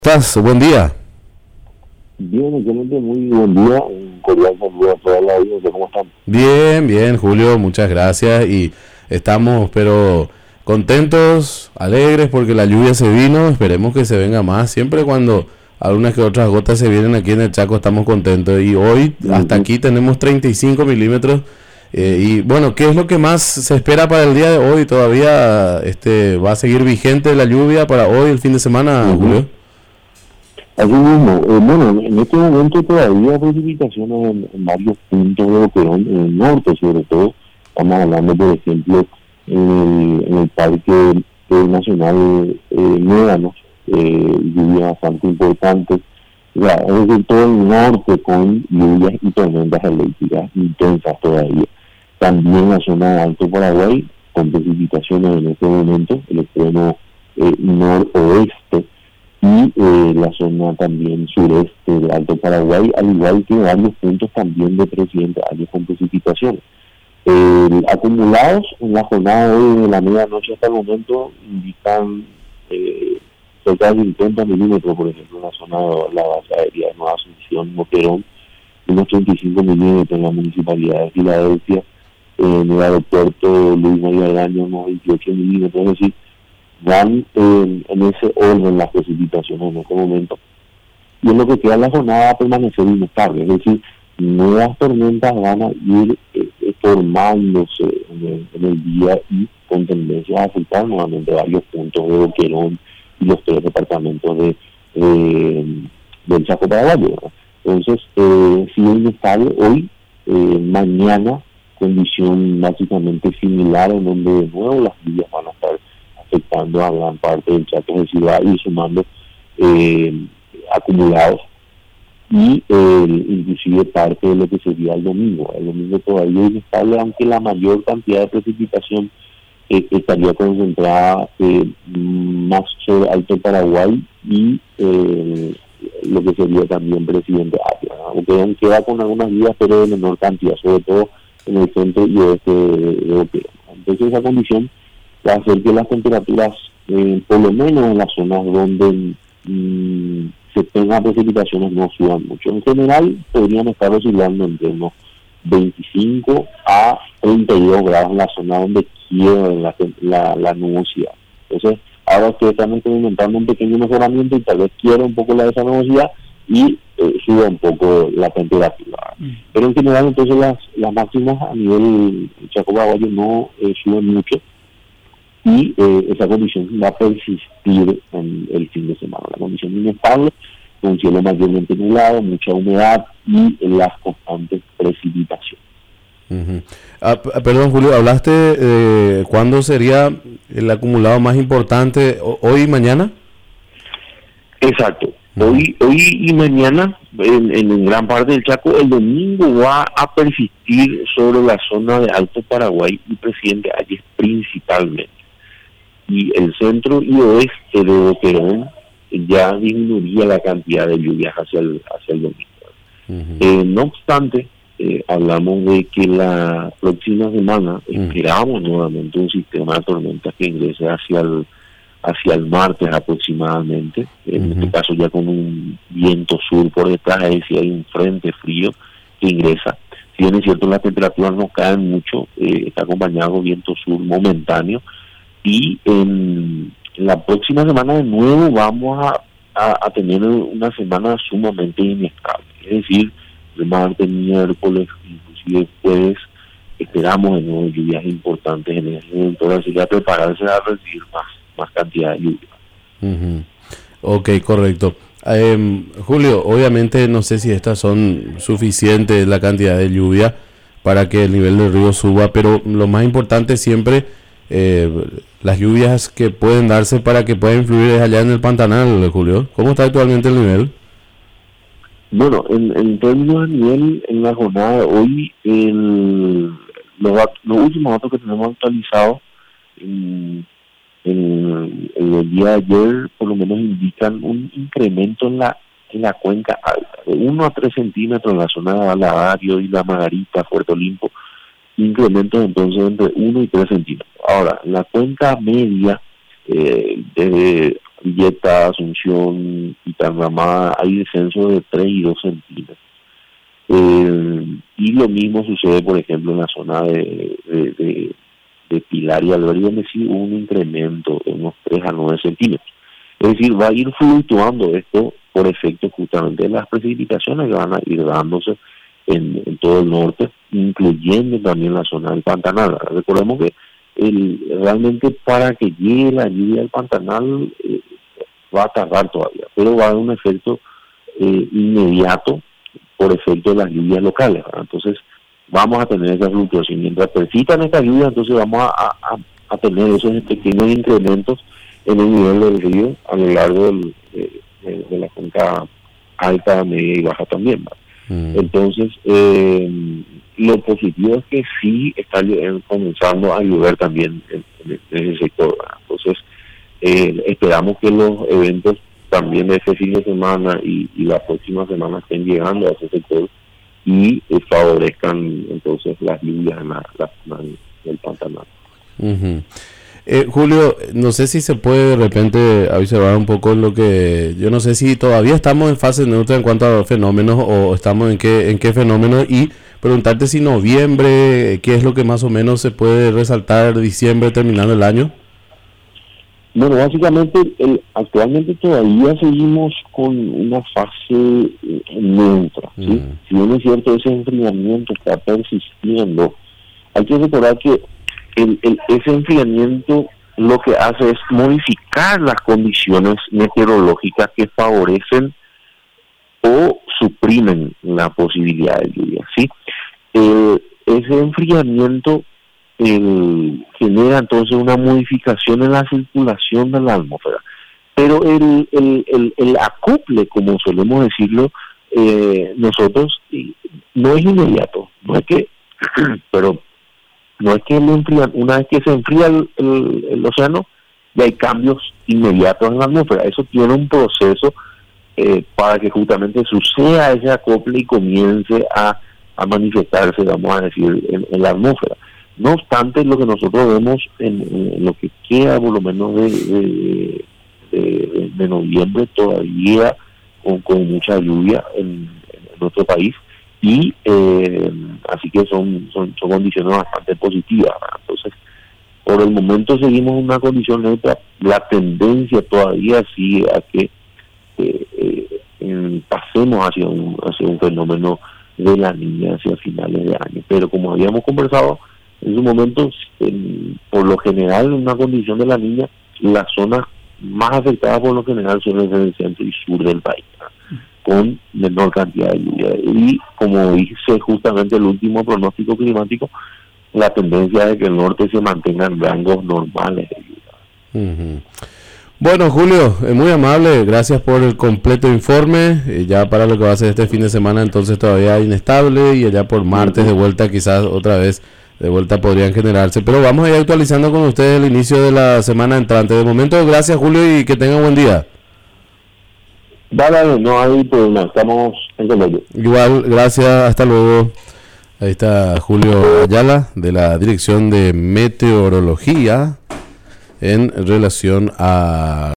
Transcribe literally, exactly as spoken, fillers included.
¿Estás? Buen día. Bien, excelente, muy buen día. Un cordial saludo a toda la audiencia. ¿Cómo están? Bien, bien, Julio, muchas gracias. Y estamos, pero contentos, alegres, porque la lluvia se vino. Esperemos que se venga más. Siempre cuando algunas que otras gotas se vienen aquí en el Chaco, estamos contentos. Y hoy, hasta aquí, tenemos treinta y cinco milímetros. Eh, y bueno, ¿qué es lo que más se espera para el día de hoy? ¿Todavía este va a seguir vigente la lluvia para hoy, el fin de semana, Uh-huh. Julio? Así mismo, eh, bueno, en este momento todavía hay precipitaciones en, en varios puntos de Boquerón, en el norte sobre todo. Estamos hablando, por ejemplo, en el, en el Parque eh, Nacional eh, Médanos, eh, lluvia bastante importante. O sea, es decir, todo el norte con lluvias y tormentas eléctricas intensas todavía. También la zona de Alto Paraguay, con precipitaciones en este momento, el extremo eh, noroeste, y eh, la zona también sureste de Alto Paraguay, al igual que varios puntos también de Presidente Arias con precipitaciones. Eh, acumulados en la jornada de hoy, de la medianoche hasta el momento, indican eh, cerca de cincuenta milímetros, por ejemplo, en la zona de la base aérea de Nueva Asunción, Boquerón, unos treinta y cinco milímetros en la municipalidad de Filadelfia, en el aeropuerto Luis María Araña, unos veintiocho milímetros, es decir, van eh, en ese orden las precipitaciones en este momento. Y en lo que queda la jornada va a permanecer inestable, es decir, nuevas tormentas van a ir eh, formándose en el, en el día y con tendencia a afectar nuevamente varios puntos de Boquerón y los tres departamentos de eh, del Chaco Paraguayo, ¿verdad? Entonces, eh, sigue inestable hoy, eh, mañana, condición básicamente similar, en donde de nuevo las lluvias van a estar afectando a gran parte del Chaco, es decir, va a ir sumando eh, acumulados y eh, inclusive parte de lo que sería el domingo. El domingo todavía es inestable, aunque la mayor cantidad de precipitación eh, estaría concentrada eh, más sobre Alto Paraguay y eh, lo que sería también Presidente Arias, aunque aún queda con algunas lluvias, pero de menor cantidad, sobre todo en el centro y oeste de Boquerón. Entonces esa condición va a hacer que las temperaturas, eh, por lo menos en las zonas donde mmm, se tengan precipitaciones, no suban mucho. En general, podrían estar oscilando entre unos veinticinco a treinta y dos grados en la zona donde quiera la, la, la nubosidad. Entonces, ahora ustedes están experimentando un pequeño mejoramiento y tal vez quiera un poco la de esa nubosidad y eh, suba un poco la temperatura. Mm. Pero en general, entonces, las, las máximas a nivel Chaco Paraguayo no eh, suben mucho. Y eh, esa condición va a persistir en el fin de semana. La condición inestable, con cielo mayormente nublado, mucha humedad y las constantes precipitaciones. Uh-huh. Ah, p- perdón, Julio, hablaste de eh, cuándo sería el acumulado más importante, hoy y mañana. Exacto. Uh-huh. Hoy, hoy y mañana, en, en gran parte del Chaco, el domingo va a persistir sobre la zona de Alto Paraguay y Presidente Arias principalmente. Y el centro y oeste de Boquerón ya disminuiría la cantidad de lluvias hacia el, hacia el domingo. Uh-huh. Eh, no obstante, eh, hablamos de que la próxima semana uh-huh. esperamos nuevamente un sistema de tormentas que ingrese hacia el, hacia el martes aproximadamente, en uh-huh. este caso ya con un viento sur por detrás, es decir, hay un frente frío que ingresa. Si bien es cierto, las temperaturas no caen mucho, eh, está acompañado de viento sur momentáneo. Y en, en la próxima semana de nuevo vamos a, a, a tener una semana sumamente inestable. Es decir, el martes, miércoles, inclusive jueves, esperamos de nuevo lluvias importantes en ese momento, así que a prepararse a recibir más, más cantidad de lluvia. Uh-huh. Ok, correcto. Eh, Julio, obviamente no sé si estas son suficientes la cantidad de lluvia para que el nivel del río suba, pero lo más importante siempre... Eh, las lluvias que pueden darse para que pueda influir es allá en el Pantanal, Julio. ¿Cómo está actualmente el nivel? Bueno, en, en términos de nivel, en la jornada de hoy, el, los, los últimos datos que tenemos actualizados en, en, en el día de ayer, por lo menos indican un incremento en la en la cuenca alta, de uno a tres centímetros en la zona de Baladario y la Margarita, Puerto Limpo, incrementos entonces entre uno y tres centímetros. Ahora, la cuenca media, eh, desde Villeta, Asunción y Tarramada hay descenso de tres y dos centímetros. Eh, y lo mismo sucede, por ejemplo, en la zona de, de, de, de Pilar y Alberdi, donde sí hubo un incremento de unos tres a nueve centímetros. Es decir, va a ir fluctuando esto por efecto justamente de las precipitaciones que van a ir dándose en, en todo el norte, incluyendo también la zona del Pantanal. Recordemos que el, realmente para que llegue la lluvia al Pantanal eh, va a tardar todavía, pero va a haber un efecto eh, inmediato por efecto de las lluvias locales, ¿verdad? Entonces vamos a tener esa fluctuación. Mientras persistan estas lluvias, entonces vamos a, a, a tener esos pequeños incrementos en el nivel del río a lo largo del, de, de, de la cuenca alta, media y baja también, ¿verdad? Mm. Entonces, eh, lo positivo es que sí está comenzando a llover también en, en, en ese sector, ¿verdad? Entonces, eh, esperamos que los eventos también de este fin de semana y, y la próxima semana estén llegando a ese sector y eh, favorezcan entonces las lluvias en la, la zona del Pantanal. Uh-huh. Eh, Julio, no sé si se puede de repente observar un poco lo que, yo no sé si todavía estamos en fase neutra en cuanto a fenómenos o estamos en qué, en qué fenómeno, y preguntarte si noviembre, qué es lo que más o menos se puede resaltar, diciembre terminando el año. Bueno, básicamente el, actualmente todavía seguimos con una fase eh, neutra, ¿sí? Mm. Si bien es cierto, ese enfriamiento está persistiendo, hay que recordar que el, el, ese enfriamiento lo que hace es modificar las condiciones meteorológicas que favorecen o suprimen la posibilidad de lluvia, ¿sí? Eh, ese enfriamiento El, genera entonces una modificación en la circulación de la atmósfera, pero el, el, el, el acople, como solemos decirlo, eh, nosotros no es inmediato, no es que, pero no es que el enfría, una vez que se enfría el, el, el océano, ya hay cambios inmediatos en la atmósfera. Eso tiene un proceso eh, para que justamente suceda ese acople y comience a, a manifestarse, vamos a decir, en, en la atmósfera. No obstante, lo que nosotros vemos en, en lo que queda por lo menos de, de, de, de noviembre todavía con, con mucha lluvia en, en nuestro país, y eh, así que son, son son condiciones bastante positivas, ¿verdad? Entonces, por el momento seguimos en una condición neutra. La tendencia todavía sigue a que eh, eh, pasemos hacia un, hacia un fenómeno de la Niña hacia finales de año, pero como habíamos conversado en su momento, en, por lo general, en una condición de la Niña, las zonas más afectadas por lo general suelen ser el centro y sur del país, ¿no? Con menor cantidad de lluvia. Y como dice justamente el último pronóstico climático, la tendencia de que el norte se mantenga en rangos normales de lluvia. Uh-huh. Bueno, Julio, es muy amable, gracias por el completo informe. Eh, ya para lo que va a ser este fin de semana, entonces todavía inestable, y allá por martes de vuelta quizás otra vez de vuelta podrían generarse, pero vamos a ir actualizando con ustedes el inicio de la semana entrante. De momento, gracias, Julio, y que tengan buen día. Dale, no hay problema, estamos en contacto. Igual, gracias, hasta luego. Ahí está Julio Ayala, de la Dirección de Meteorología, en relación a